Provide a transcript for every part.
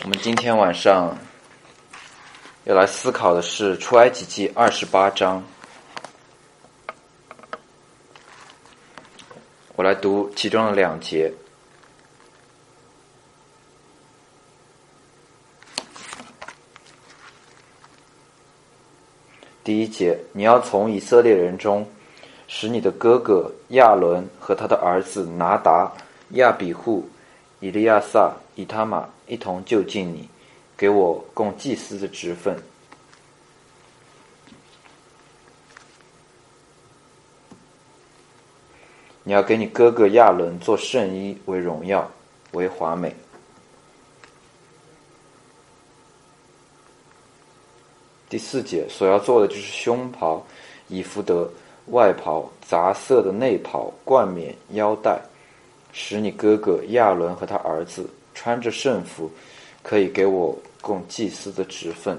我们今天晚上要来思考的是出埃及记28章。我来读其中的2节。第1节，你要从以色列人中使你的哥哥亚伦和他的儿子拿达、亚比户、以利亚撒、以他玛一同就近你，给我供祭司的职分。你要给你哥哥亚伦做圣衣，为荣耀，为华美。第4节，所要做的就是胸袍、以弗得、外袍、杂色的内袍、冠冕、腰带，使你哥哥亚伦和他儿子穿着圣服，可以给我供祭司的职分。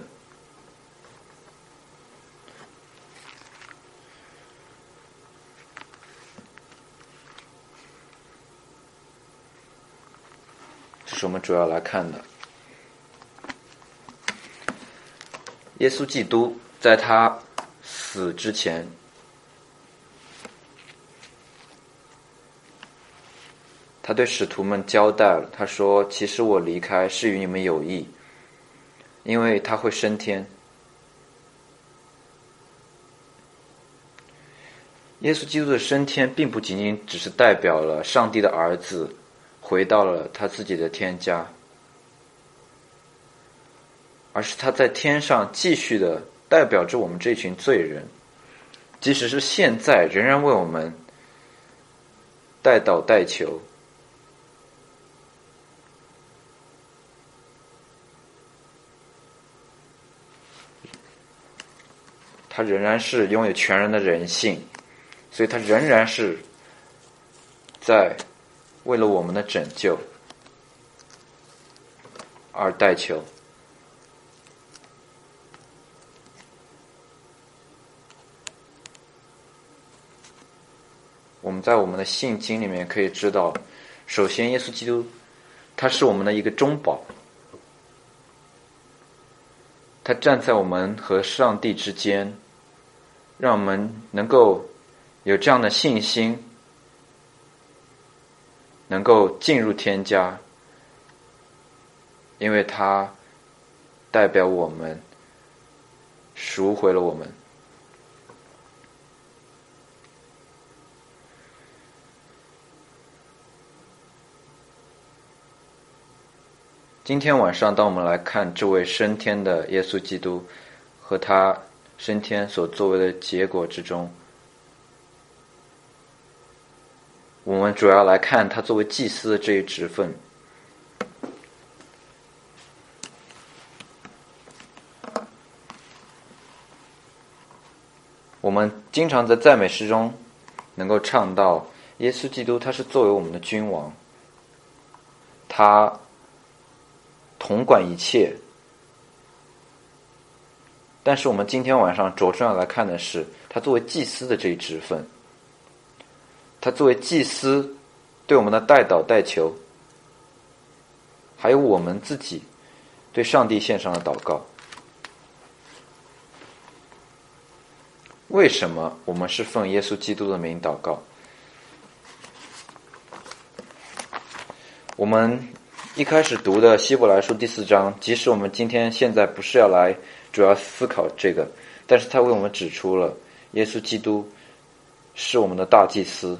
这是我们主要来看的。耶稣基督在他死之前，他对使徒们交代了，他说，其实我离开是与你们有益，因为他会升天。耶稣基督的升天并不仅仅只是代表了上帝的儿子回到了他自己的天家，而是他在天上继续的代表着我们这群罪人，即使是现在仍然为我们代祷代求。他仍然是拥有全然的人性，所以他仍然是在为了我们的拯救而代求。我们在我们的信经里面可以知道，首先耶稣基督他是我们的一个中保，他站在我们和上帝之间，让我们能够有这样的信心，能够进入天家，因为他代表我们，赎回了我们。今天晚上，当我们来看这位升天的耶稣基督和他升天所作为的结果之中，我们主要来看他作为祭司的这一职分。我们经常在赞美诗中能够唱到，耶稣基督他是作为我们的君王，他统管一切。但是我们今天晚上着重要来看的是他作为祭司的这一职分。他作为祭司对我们的代祷代求，还有我们自己对上帝献上的祷告。为什么我们是奉耶稣基督的名祷告？我们一开始读的希伯来书第4章，即使我们现在不是要来主要思考这个，但是他为我们指出了耶稣基督是我们的大祭司。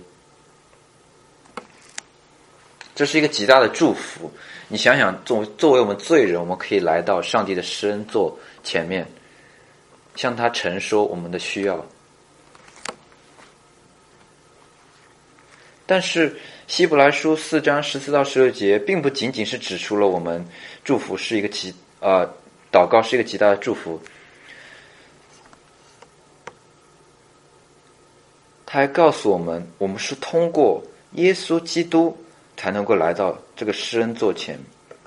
这是一个极大的祝福。你想想，作为我们罪人，我们可以来到上帝的施恩座前面，向他陈说我们的需要。但是希伯来书4章14到16节并不仅仅是指出了我们祝福是一个祷告是一个极大的祝福，他还告诉我们，我们是通过耶稣基督才能够来到这个施恩座前。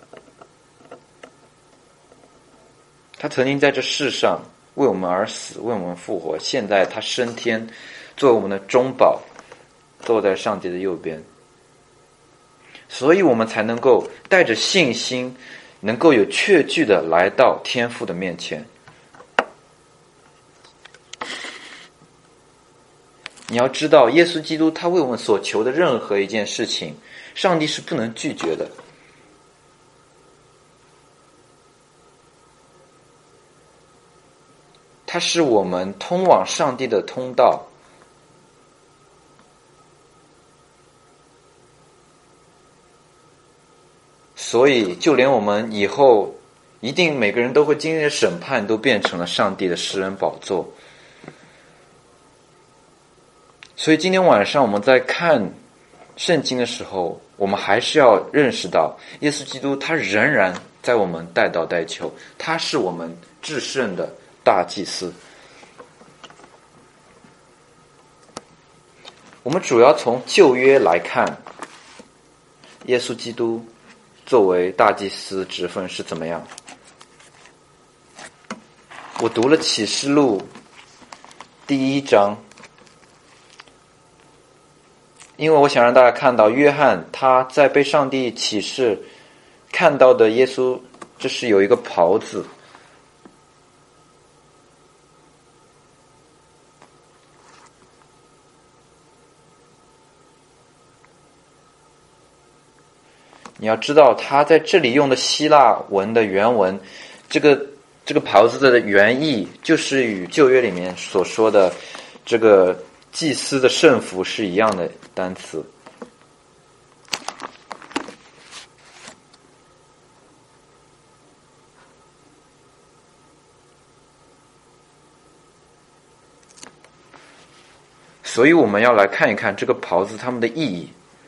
他曾经在这世上为我们而死，为我们复活，现在他升天，作为我们的中保，坐在上帝的右边。所以我们才能够带着信心能够有确据的来到天父的面前。你要知道，耶稣基督他为我们所求的任何一件事情，上帝是不能拒绝的。它是我们通往上帝的通道。所以就连我们以后一定每个人都会经历的审判，都变成了上帝的施恩宝座。所以今天晚上我们在看圣经的时候，我们还是要认识到，耶稣基督他仍然在我们代祷代求，他是我们至圣的大祭司。我们主要从旧约来看，耶稣基督作为大祭司职分是怎么样。我读了启示录第1章，因为我想让大家看到约翰他在被上帝启示看到的耶稣，这是有一个袍子。你要知道他在这里用的希腊文的原文，这个袍子的原意就是与旧约里面所说的这个祭司的圣服是一样的单词。所以我们要来看一看这个袍子它们的意义。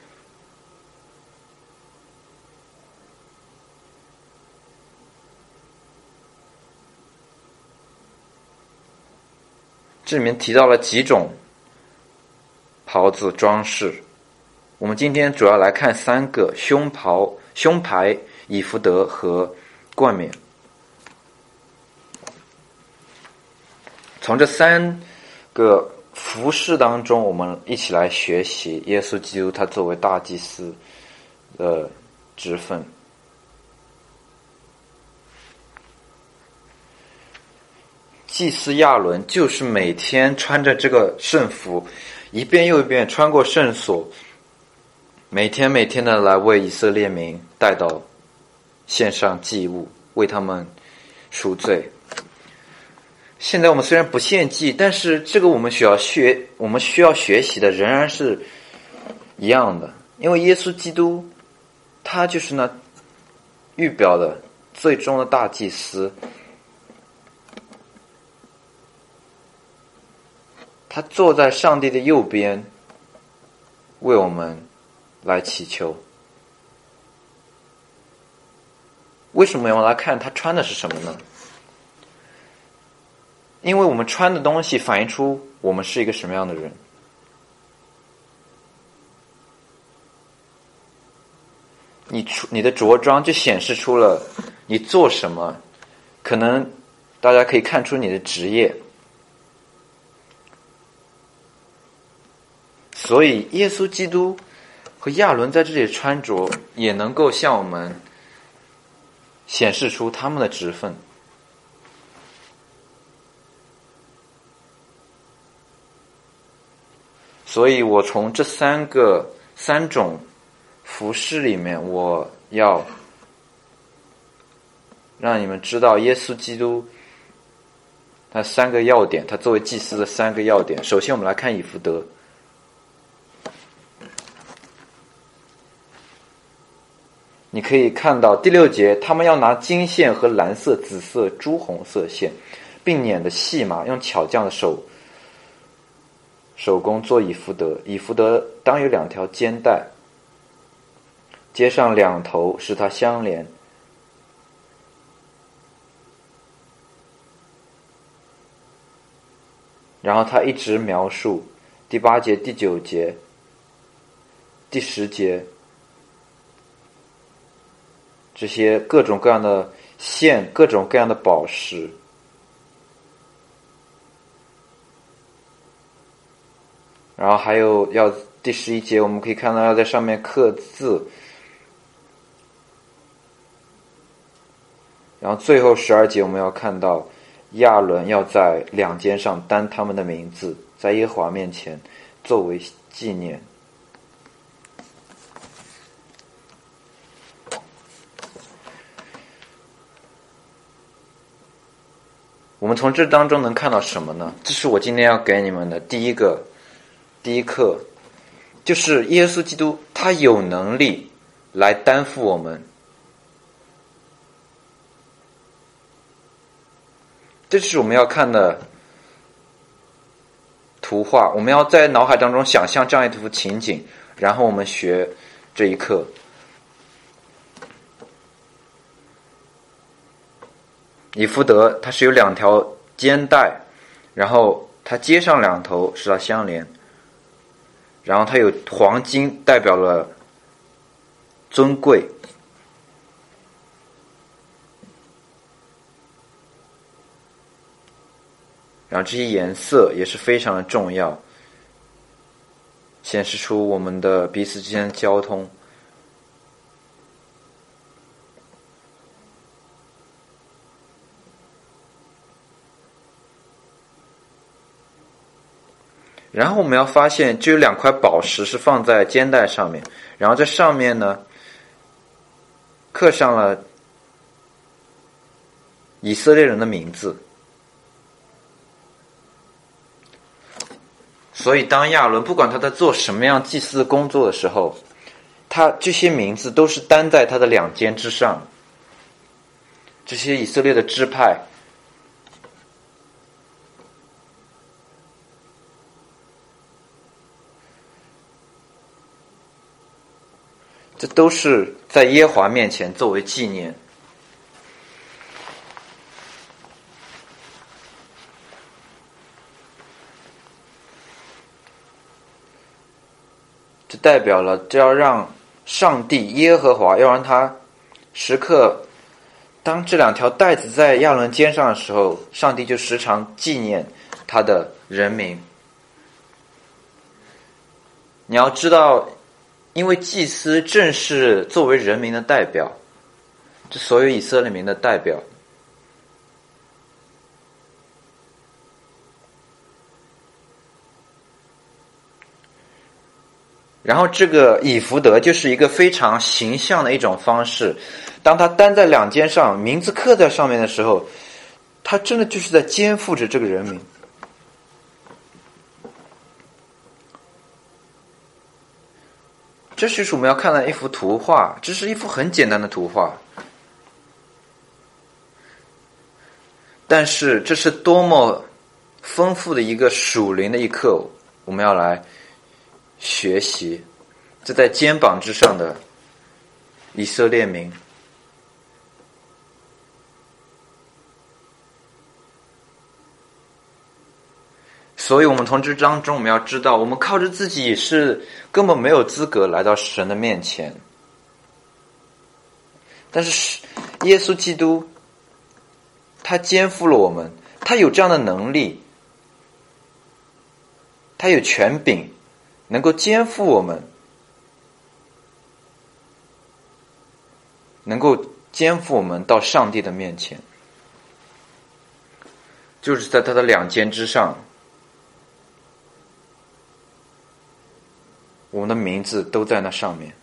这里面提到了几种袍子装饰，我们今天主要来看3个：胸牌、以弗得和冠冕。从这3个服饰当中，我们一起来学习耶稣基督他作为大祭司的职分。祭司亚伦就是每天穿着这个圣服，一遍又一遍穿过圣所，每天的来为以色列民带到献上祭物，为他们赎罪。现在我们虽然不献祭，但是这个我们需要学习的仍然是一样的，因为耶稣基督他就是那预表的最终的大祭司。他坐在上帝的右边，为我们来祈求。为什么要来看他穿的是什么呢？因为我们穿的东西反映出我们是一个什么样的人。你的着装就显示出了你做什么，可能大家可以看出你的职业。所以耶稣基督和亚伦在这里穿着，也能够向我们显示出他们的职分。所以我从这三种服饰里面，我要让你们知道耶稣基督他3个要点，他作为祭司的3个要点。首先我们来看以弗得。你可以看到第6节，他们要拿金线和蓝色、紫色、朱红色线，并捻的细麻，用巧匠的手工做以弗得。以弗得当有2条肩带，接上2头，使它相连。然后他一直描述第8节、第9节、第10节这些各种各样的线，各种各样的宝石。然后还有第11节，我们可以看到要在上面刻字。 然后最后12节我们要看到亚伦要在两肩上担他们的名字，在耶和华面前作为纪念。我们从这当中能看到什么呢？这是我今天要给你们的第一课，就是耶稣基督他有能力来担负我们。这是我们要看的图画，我们要在脑海当中想象这样一幅情景，然后我们学这一课。以弗得它是有2条肩带，然后它接上2头使它相连，然后它有黄金代表了尊贵，然后这些颜色也是非常的重要，显示出我们的彼此之间的交通。然后我们要发现，就有2块宝石是放在肩带上面，然后在上面呢刻上了以色列人的名字。所以当亚伦不管他在做什么样祭祀的工作的时候，他这些名字都是担在他的2肩之上。这些以色列的支派，这都是在耶和华面前作为纪念。这代表了这要让上帝耶和华，要让他时刻，当这2条带子在亚伦肩上的时候，上帝就时常纪念他的人民。你要知道，因为祭司正是作为人民的代表，这所有以色列民的代表。然后这个以弗得就是一个非常形象的一种方式，当他担在2肩上，名字刻在上面的时候，他真的就是在肩负着这个人民。这就是我们要看的一幅图画，这是一幅很简单的图画，但是这是多么丰富的一个属灵的一课，我们要来学习。这在肩膀之上的以色列民，所以我们从这当中我们要知道，我们靠着自己是根本没有资格来到神的面前，但是耶稣基督他肩负了我们，他有这样的能力，他有权柄能够肩负我们，能够肩负我们到上帝的面前，就是在他的2肩之上，我们的名字都在那上面。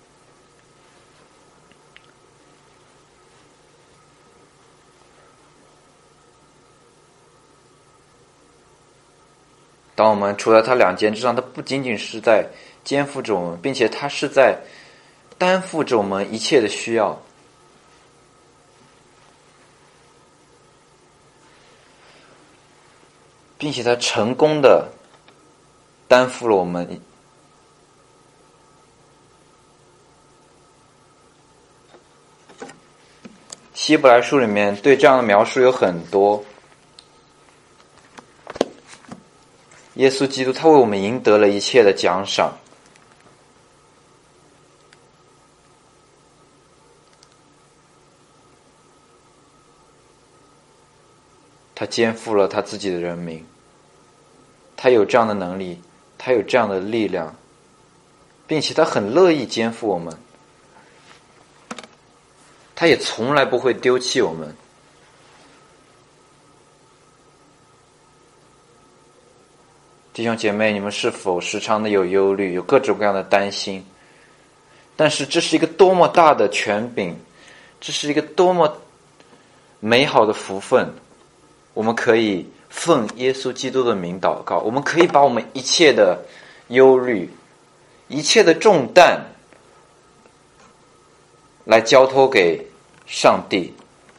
当我们处在他2肩之上，他不仅仅是在肩负着我们，并且他是在担负着我们一切的需要。并且他成功的担负了我们。希伯来书里面对这样的描述有很多。耶稣基督他为我们赢得了一切的奖赏，他肩负了他自己的人民，他有这样的能力，他有这样的力量，并且他很乐意肩负我们。 他也从来不会丢弃我们。弟兄姐妹，你们是否时常的有忧虑，有各种各样的担心？但是这是一个多么大的权柄，这是一个多么美好的福分，我们可以奉耶稣基督的名祷告，我们可以把我们一切的忧虑、一切的重担来交托给上帝。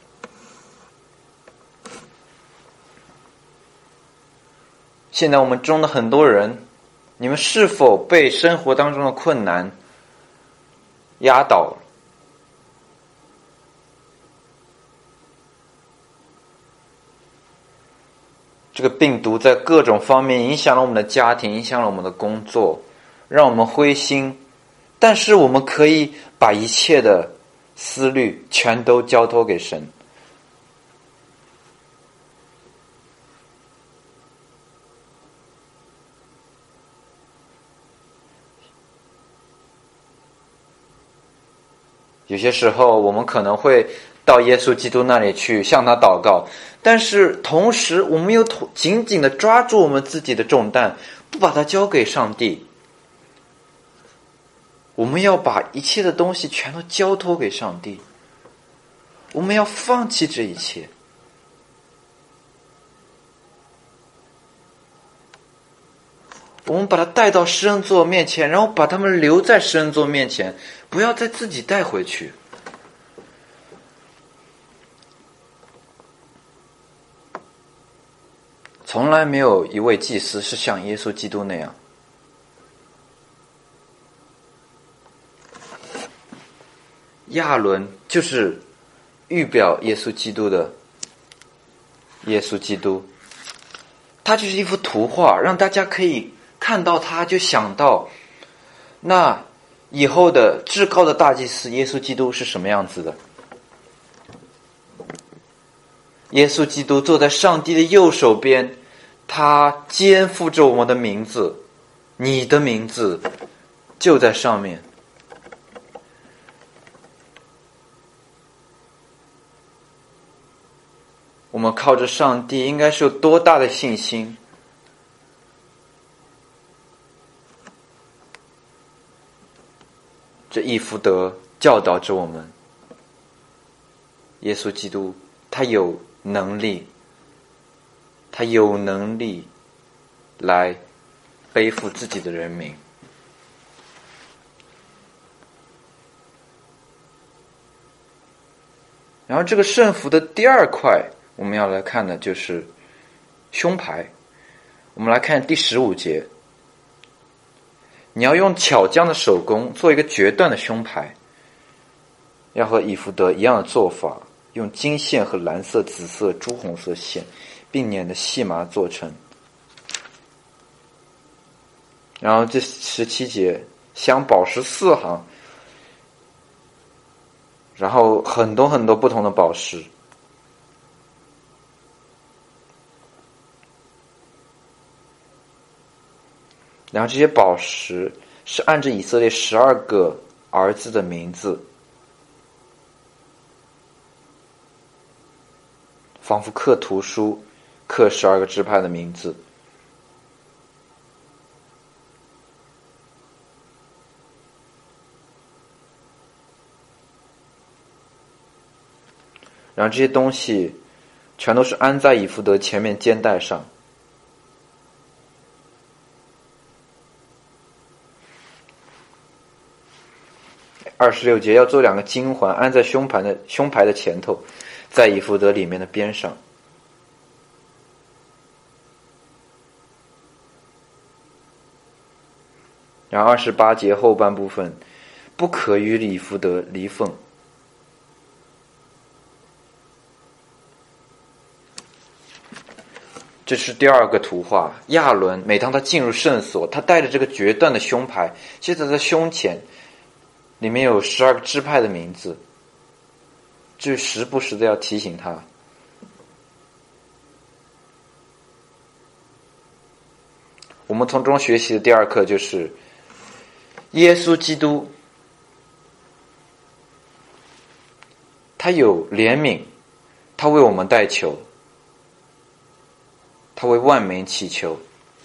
现在我们中的很多人，你们是否被生活当中的困难压倒了？这个病毒在各种方面影响了我们的家庭，影响了我们的工作，让我们灰心。但是我们可以把一切的思虑全都交托给神。有些时候我们可能会到耶稣基督那里去向他祷告，但是同时我们又紧紧地抓住我们自己的重担，不把它交给上帝。我们要把一切的东西全都交托给上帝，我们要放弃这一切。我们把它带到施恩座面前，然后把他们留在施恩座面前，不要再自己带回去。从来没有一位祭司是像耶稣基督那样。亚伦就是预表耶稣基督的耶稣基督，他就是一幅图画，让大家可以看到他就想到那以后的至高的大祭司耶稣基督是什么样子的。耶稣基督坐在上帝的右手边，他肩负着我们的名字，你的名字就在上面。我们靠着上帝应该是有多大的信心？这以弗得教导着我们，耶稣基督他有能力，他有能力来背负自己的人民。然后这个圣服的第二块我们要来看的就是胸牌。我们来看第15节，你要用巧匠的手工做一个决断的胸牌，要和以弗得一样的做法，用金线和蓝色、紫色、朱红色线并捻的细麻做成。然后这17节，镶宝石4行，然后很多很多不同的宝石。然后这些宝石是按着以色列12个儿子的名字，仿佛刻图书，刻12个支派的名字。然后这些东西全都是安在以弗得前面肩带上。26节，要做2个金环，安在胸牌的前头，在以弗得里面的边上。然后28节后半部分，不可与以弗得离缝。这是第二个图画，亚伦每当他进入圣所，他带着这个决断的胸牌，接着在胸前里面有12个支派的名字，就时不时的要提醒他。我们从中学习的第二课就是耶稣基督他有怜悯，他为我们代求，他为万民祈求。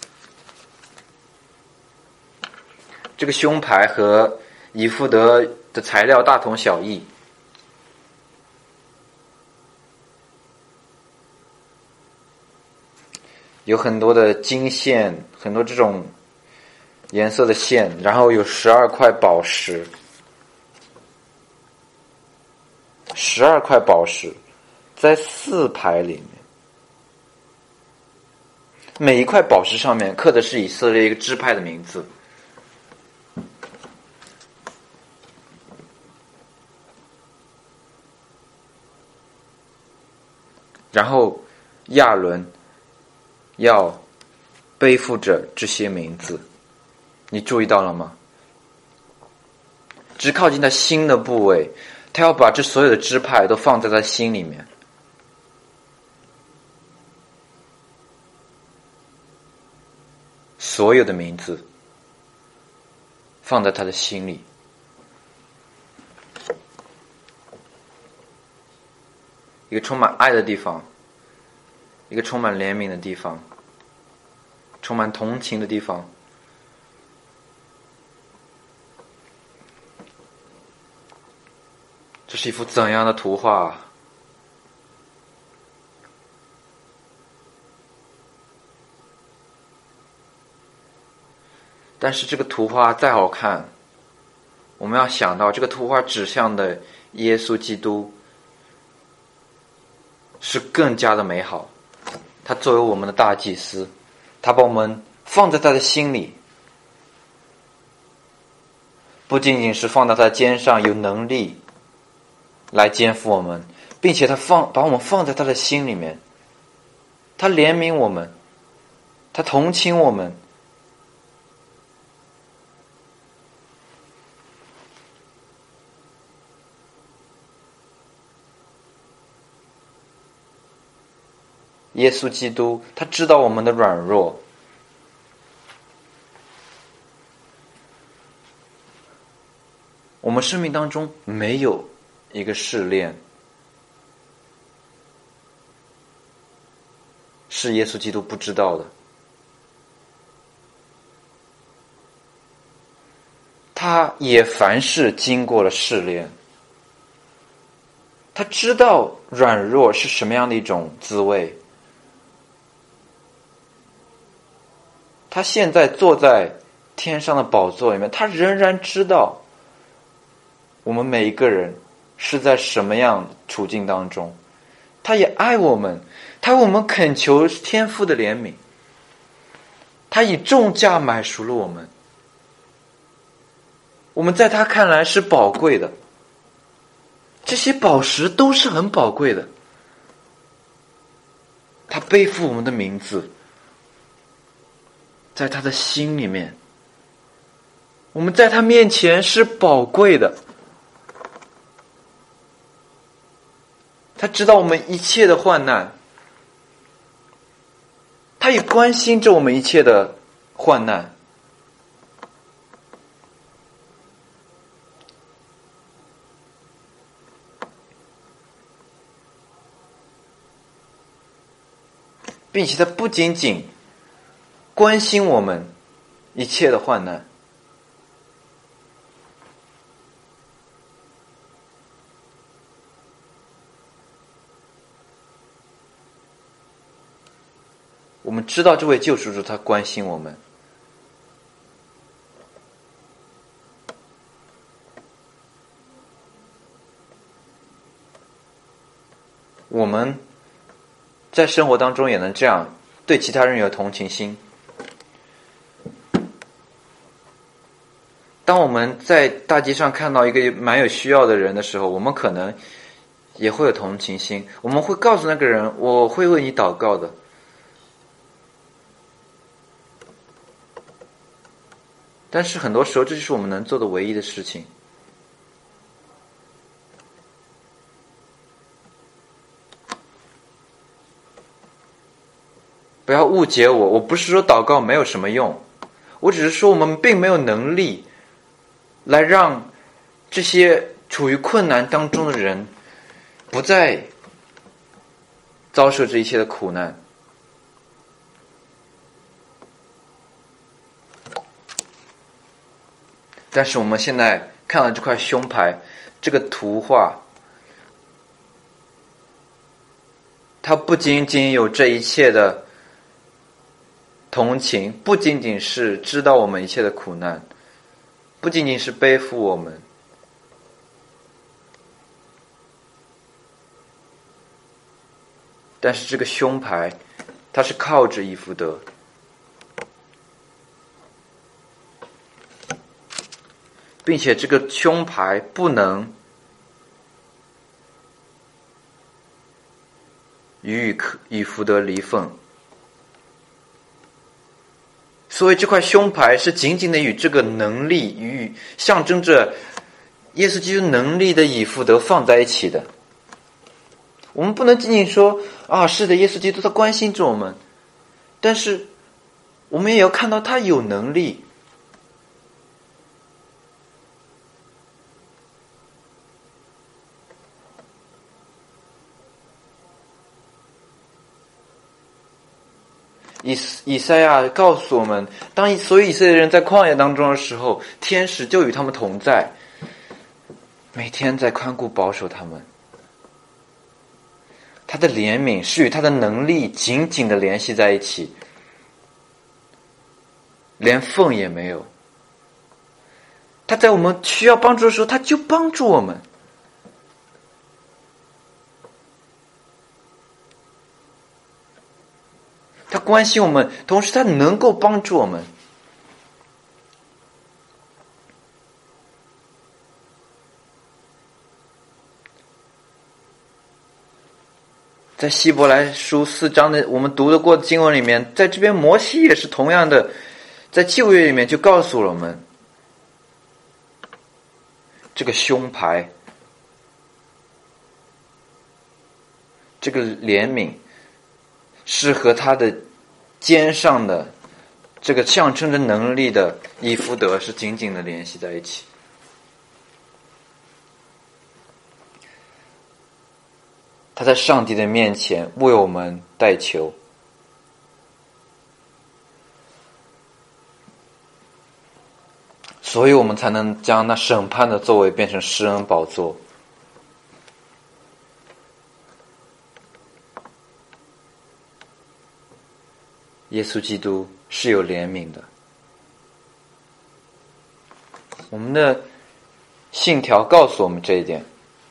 这个胸牌和以弗得的材料大同小异，有很多的金线，很多这种颜色的线，然后有12块宝石，12块宝石在4排里面，每一块宝石上面刻的是以色列一个支派的名字。然后亚伦要背负着这些名字，你注意到了吗？只靠近他心的部位，他要把这所有的支派都放在他心里面。所有的名字放在他的心里，一个充满爱的地方，一个充满怜悯的地方，充满同情的地方。这是一幅怎样的图画啊！但是这个图画再好看，我们要想到这个图画指向的耶稣基督是更加的美好。他作为我们的大祭司，他把我们放在他的心里，不仅仅是放在他的肩上，有能力来肩负我们，并且他把我们放在他的心里面，他怜悯我们，他同情我们。耶稣基督他知道我们的软弱，我们生命当中没有一个试炼是耶稣基督不知道的。他也凡事经过了试炼，他知道软弱是什么样的一种滋味。他现在坐在天上的宝座里面，他仍然知道我们每一个人是在什么样处境当中。他也爱我们，他为我们恳求天父的怜悯，他以重价买赎了我们。我们在他看来是宝贵的，这些宝石都是很宝贵的。他背负我们的名字，在他的心里面，我们在他面前是宝贵的。他知道我们一切的患难，他也关心着我们一切的患难。并且他不仅仅关心我们一切的患难，我们知道这位救赎主他关心我们。我们在生活当中也能这样对其他人有同情心。当我们在大街上看到一个蛮有需要的人的时候，我们可能也会有同情心，我们会告诉那个人，我会为你祷告的。但是很多时候这就是我们能做的唯一的事情。不要误解我，我不是说祷告没有什么用，我只是说我们并没有能力来让这些处于困难当中的人不再遭受这一切的苦难。但是我们现在看到这块胸牌，这个图画，它不仅仅有这一切的同情，不仅仅是知道我们一切的苦难，不仅仅是背负我们，但是这个胸牌，它是靠着以弗得，并且这个胸牌不能与以弗得离分，所以这块胸牌是紧紧的与这个能力，与象征着耶稣基督能力的以弗得放在一起的。我们不能仅仅说是的，耶稣基督他关心着我们，但是我们也要看到他有能力。以赛亚告诉我们，当所有以色列人在旷野当中的时候，天使就与他们同在，每天在看顾保守他们。他的怜悯是与他的能力紧紧的联系在一起，连缝也没有。他在我们需要帮助的时候，他就帮助我们。他关心我们，同时他能够帮助我们。在希伯来书4章的我们读得过的经文里面，在这边摩西也是同样的，在旧约里面就告诉了我们，这个胸牌，这个怜悯是和他的肩上的这个象征着能力的以弗得是紧紧的联系在一起。他在上帝的面前为我们代求，所以我们才能将那审判的座位变成施恩宝座。耶稣基督是有怜悯的，我们的信条告诉我们这一点。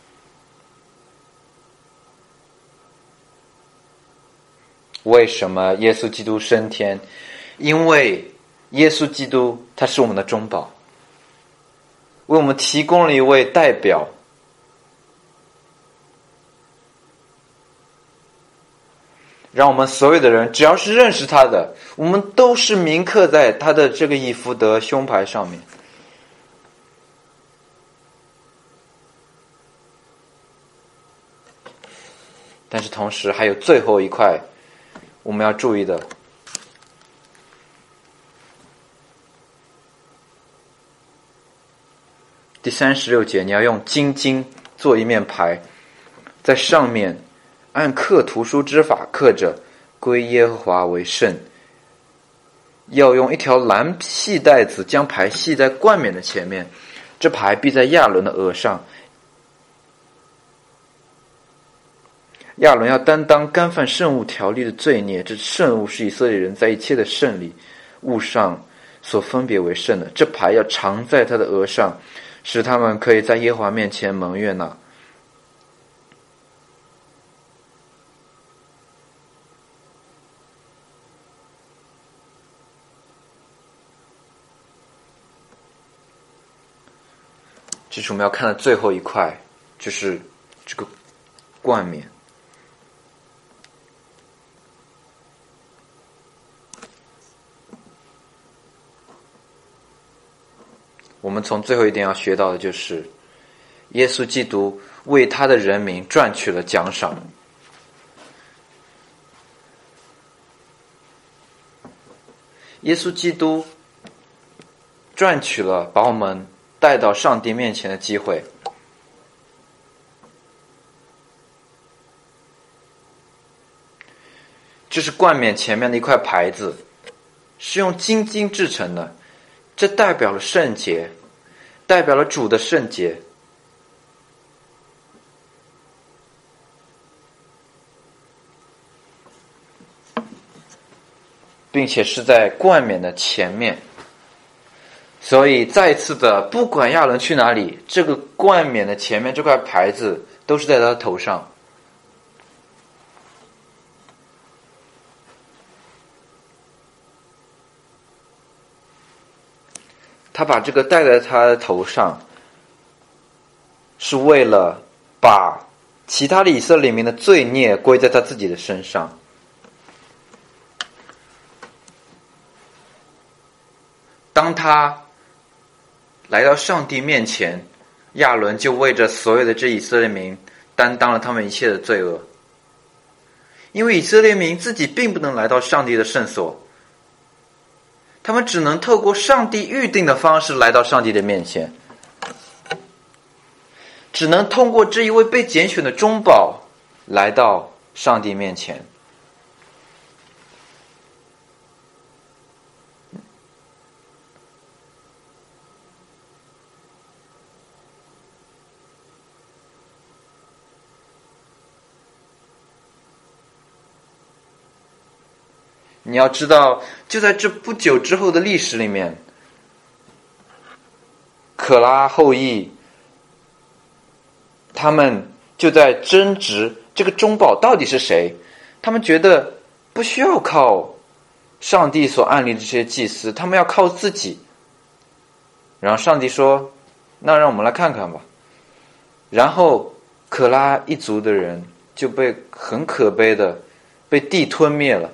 为什么耶稣基督升天？因为耶稣基督他是我们的中保，为我们提供了一位代表，让我们所有的人只要是认识他的，我们都是铭刻在他的这个以弗得胸牌上面。但是同时还有最后一块我们要注意的，第36节，你要用金经做一面牌，在上面按刻图书之法刻着归耶和华为圣，要用一条蓝细带子将牌系在冠冕的前面，这牌必在亚伦的额上。亚伦要担当干犯圣物条例的罪孽，这圣物是以色列人在一切的圣礼物上所分别为圣的，这牌要常在他的额上，使他们可以在耶和华面前蒙悦纳。这是我们要看的最后一块，就是这个冠冕。我们从最后一点要学到的就是，耶稣基督为他的人民赚取了奖赏。耶稣基督赚取了把我们带到上帝面前的机会。 这是冠冕前面的一块牌子，是用金金制成的，这代表了圣洁，代表了主的圣洁。并且是在冠冕的前面，所以再次的，不管亚伦去哪里，这个冠冕的前面这块牌子都是在他头上。他把这个戴在他的头上，是为了把其他的以色列民的罪孽归在他自己的身上。当他来到上帝面前，亚伦就为着所有的这以色列民担当了他们一切的罪恶。因为以色列民自己并不能来到上帝的圣所，他们只能透过上帝预定的方式来到上帝的面前，只能通过这一位被拣选的中保来到上帝面前。你要知道，就在这不久之后的历史里面，可拉后裔他们就在争执这个中保到底是谁。他们觉得不需要靠上帝所安立的这些祭司，他们要靠自己。然后上帝说，那让我们来看看吧。然后可拉一族的人就被很可悲的被地吞灭了。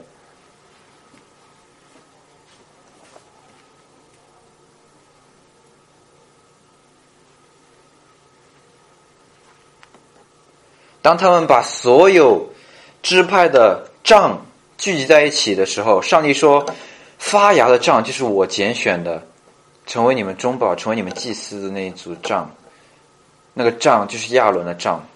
当他们把所有支派的杖聚集在一起的时候，上帝说，发芽的杖就是我拣选的，成为你们中保，成为你们祭司的那一组杖，那个杖就是亚伦的杖。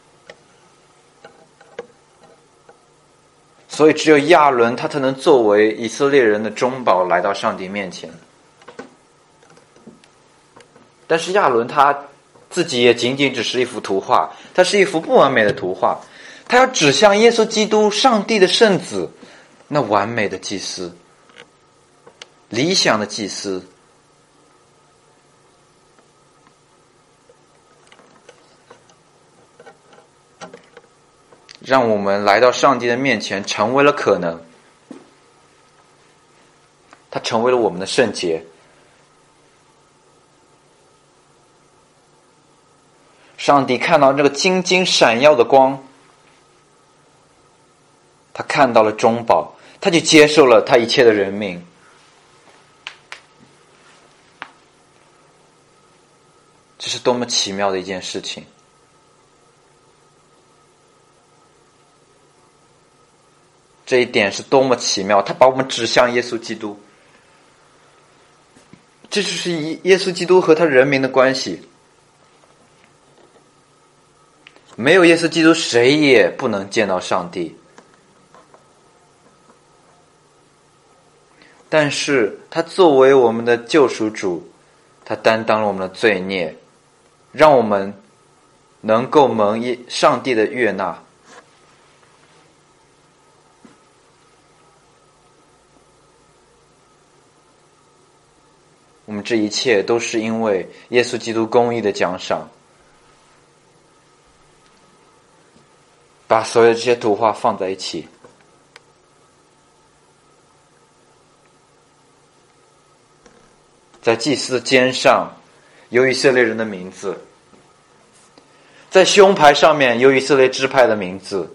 所以只有亚伦他才能作为以色列人的中保来到上帝面前。但是亚伦他自己也仅仅只是一幅图画，它是一幅不完美的图画，它要指向耶稣基督，上帝的圣子，那完美的祭司，理想的祭司。让我们来到上帝的面前成为了可能，它成为了我们的圣洁。上帝看到这个金金闪耀的光，他看到了中保，他就接受了他一切的人命。这是多么奇妙的一件事情！这一点是多么奇妙，他把我们指向耶稣基督。这就是耶稣基督和他人民的关系。没有耶稣基督，谁也不能见到上帝。但是他作为我们的救赎主，他担当了我们的罪孽，让我们能够蒙上帝的悦纳。我们这一切都是因为耶稣基督公义的奖赏。把所有这些图画放在一起，在祭司的肩上有以色列人的名字，在胸牌上面有以色列支派的名字，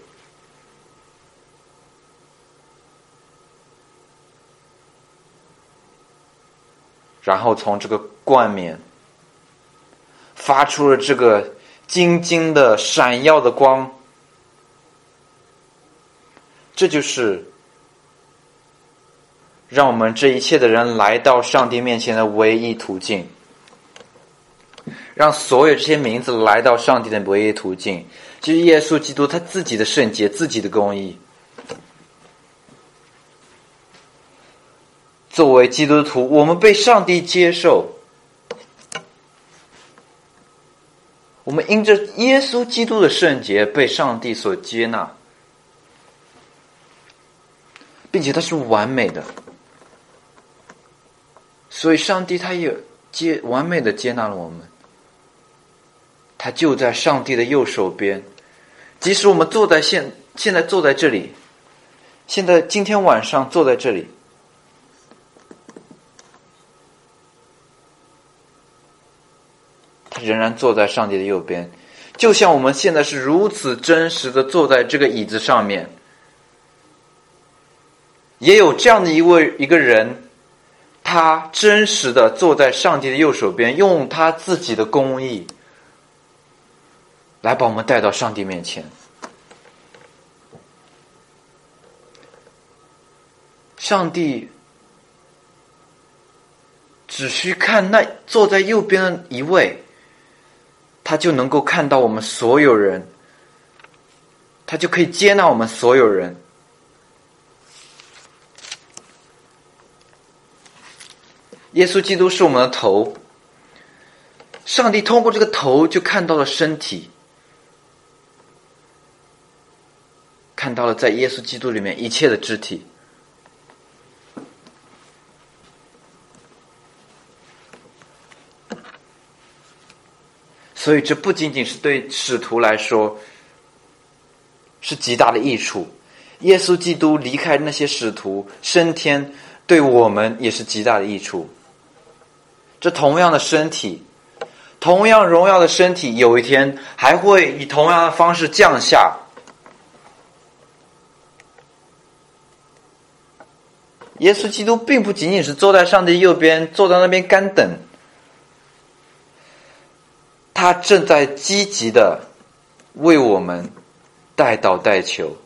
然后从这个冠冕发出了这个金金的闪耀的光。这就是让我们这一切的人来到上帝面前的唯一途径，让所有这些名字来到上帝的唯一途径，就是耶稣基督他自己的圣洁，自己的公义。 作为基督徒，我们被上帝接受，我们因着耶稣基督的圣洁被上帝所接纳，并且他是完美的，所以上帝他也完美的接纳了我们。他就在上帝的右手边，即使我们坐在现在坐在这里，今天晚上坐在这里，他仍然坐在上帝的右边，就像我们现在是如此真实的坐在这个椅子上面。也有这样的一个人，他真实的坐在上帝的右手边，用他自己的公义来把我们带到上帝面前。上帝只需看那坐在右边的一位，他就能够看到我们所有人，他就可以接纳我们所有人。耶稣基督是我们的头，上帝通过这个头就看到了身体，看到了在耶稣基督里面一切的肢体。所以这不仅仅是对使徒来说是极大的益处，耶稣基督离开那些使徒升天，对我们也是极大的益处。这同样的身体，同样荣耀的身体，有一天还会以同样的方式降下。耶稣基督并不仅仅是坐在上帝右边，坐在那边干等，他正在积极的为我们代祷代求。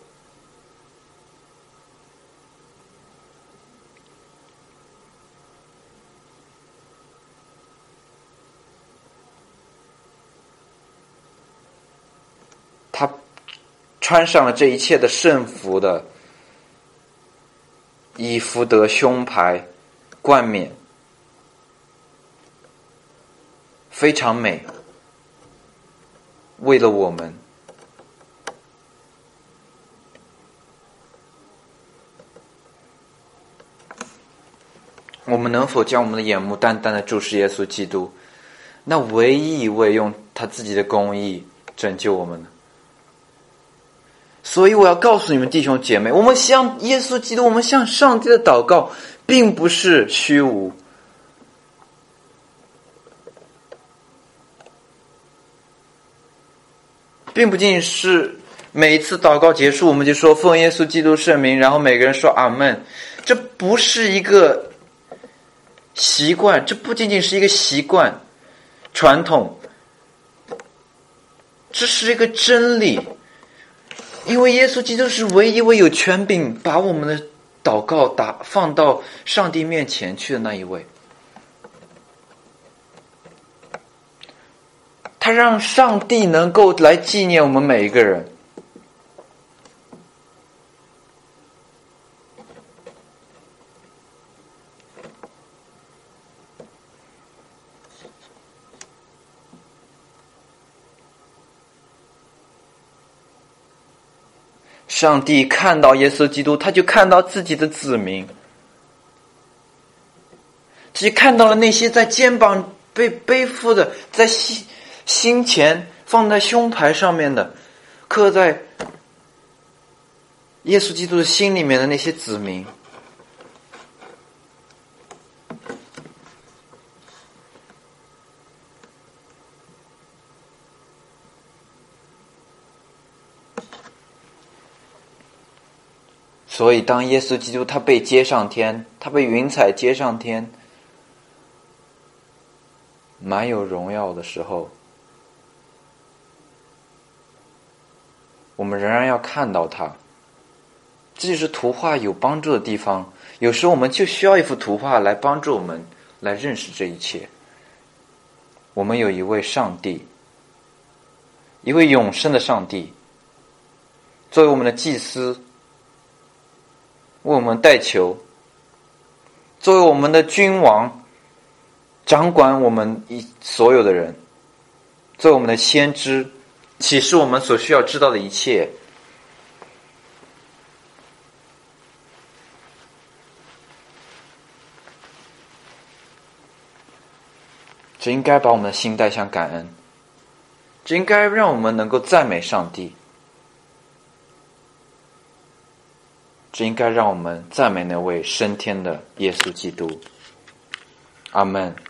他穿上了这一切的圣服的以弗得胸牌冠冕，非常美，为了我们。我们能否将我们的眼目单单的注视耶稣基督，那唯一一位用他自己的公义拯救我们呢？所以我要告诉你们弟兄姐妹，我们向耶稣基督，我们向上帝的祷告并不是虚无，并不仅仅是每一次祷告结束我们就说奉耶稣基督圣名，然后每个人说阿们。这不是一个习惯，这不仅仅是一个习惯传统，这是一个真理。因为耶稣基督是唯一一位有权柄把我们的祷告放到上帝面前去的那一位，他让上帝能够来纪念我们每一个人。上帝看到耶稣基督，他就看到自己的子民，只看到了那些在肩膀被背负的，在心前放在胸牌上面的，刻在耶稣基督的心里面的那些子民。所以当耶稣基督他被接上天，他被云彩接上天，满有荣耀的时候，我们仍然要看到他。这就是图画有帮助的地方。有时候我们就需要一幅图画来帮助我们来认识这一切。我们有一位上帝，一位永生的上帝，作为我们的祭司，为我们代求， 作为我们的君王，掌管我们所有的人，作为我们的先知，启示我们所需要知道的一切。这应该把我们的心带向感恩，这应该让我们能够赞美上帝，这应该让我们赞美那位升天的耶稣基督。阿们。